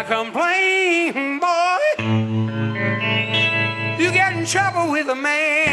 complain, boy, you get in trouble with a man.